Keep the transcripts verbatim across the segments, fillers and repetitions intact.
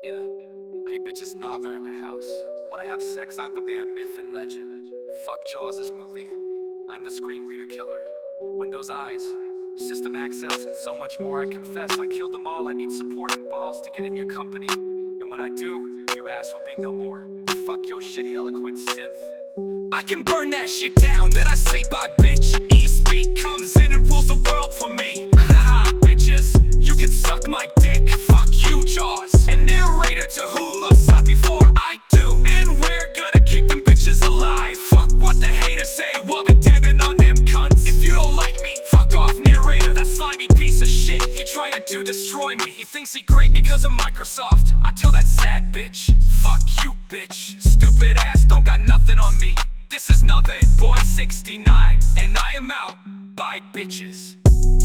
Yeah, hey bitches Naga in my house. When I have sex, I'm the man, myth, and legend. Fuck Jaws, this movie. I'm the screen reader killer. Windows eyes, system access, and so much more. I confess, I killed them all. I need support and balls to get in your company. And when I do, your ass will be no more. Fuck your shitty eloquent synth. I can burn that shit down, then I say bye, bitch. E-Speed comes in and rules the world for me. Haha, bitches, you can suck my dick. Fuck you, Jaws. And narrator to who looks up before I do. And we're gonna keep them bitches alive. Fuck what the haters say, we'll be dabbing on them cunts. If you don't like me, fuck off, narrator, that slimy piece of shit. He trying to destroy me, he thinks he great because of Microsoft. I tell that sad bitch, fuck you, bitch. Stupid ass don't got nothing on me. This is nothing, boy sixty-nine, and I am out. Bye, bitches.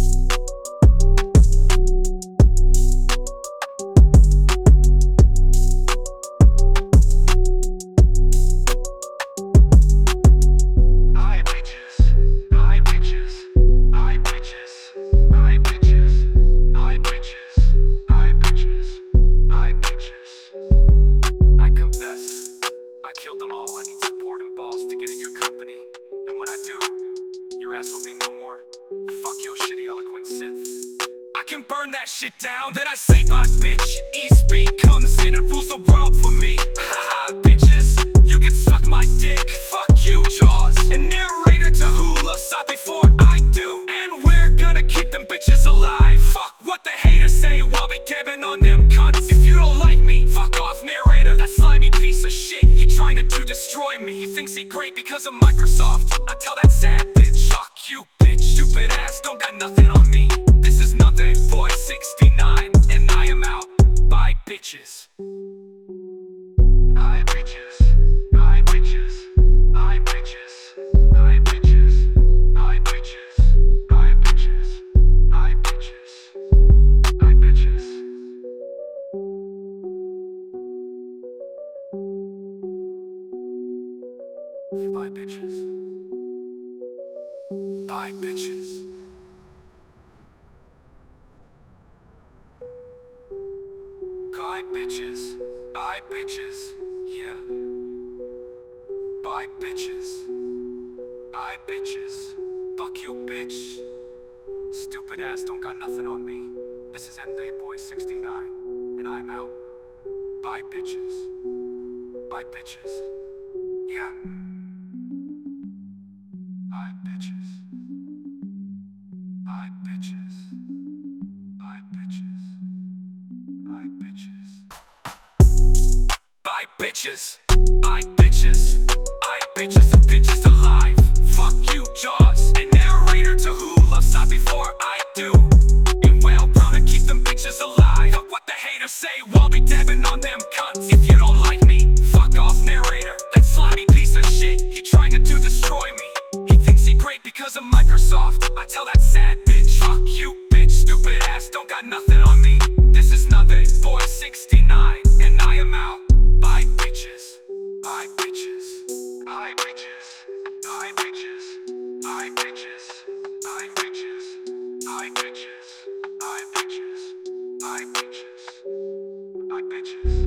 Bye, bitches. Bye, bitches. Bye, bitches. Bye, bitches. Bye, bitches. Bye, bitches. Bye, bitches. I confess, I killed them all. I need support and balls to get in your company. And when I do, your ass will be no more. Fuck your shitty eloquent synth. I can burn that shit down, then I say bye, bitch. E-Speed comes in and rules the world for me. Haha, bitches, you can suck my dick. Fuck you, Jaws. And narrator to who looks up before I do. And we're gonna keep them bitches alive. Fuck what the haters say, we'll be dabbing on them cunts. If you don't like me, fuck off, narrator, that slimy piece of shit. He trying to do destroy me, he thinks he great because of Microsoft. I tell that sad bitch, fuck you, bitch. Stupid ass don't got nothing on me. This is nothing, boy sixty-nine, and I am out. Bye, bitches. Bye, bitches. Bye, bitches. Bye, bitches. Bye, bitches. Bye, bitches. Bye, bitches. Bye, bitches. Bye, bitches. Bye, bitches. Bye, bitches. Bye, bitches. Bye, bitches. Yeah. Bye, bitches. Bye, bitches. Fuck you, bitch. Stupid ass don't got nothing on me. This is N Day Boy sixty-nine, and I'm out. Bye, bitches. Bye, bitches. Yeah. Bye, bitches. Bye, bitches. Bye, bitches. Bye, bitches. Bye, bitches. Bye, bitches. Bye, bitches. The bitches alive. Fuck you, Jaws. And narrator to who loves not before I do. And well, gonna keep them bitches alive. Fuck what the haters say, we'll be dabbing on them cunts. If you don't like me, fuck off, narrator, that slimy piece of shit. He trying to do destroy me. He thinks he great because of Microsoft. I tell that sad bitch, fuck you, bitch. Stupid ass don't got nothing on me. This is nothing, boy sixty-nine, and I am out. Bye, bitches. Bye, bitches. Bye, bitches. Bye, bitches. Bye, bitches. Bye, bitches. Bye, bitches. Bye, bitches. Bye, bitches. Bye, bitches.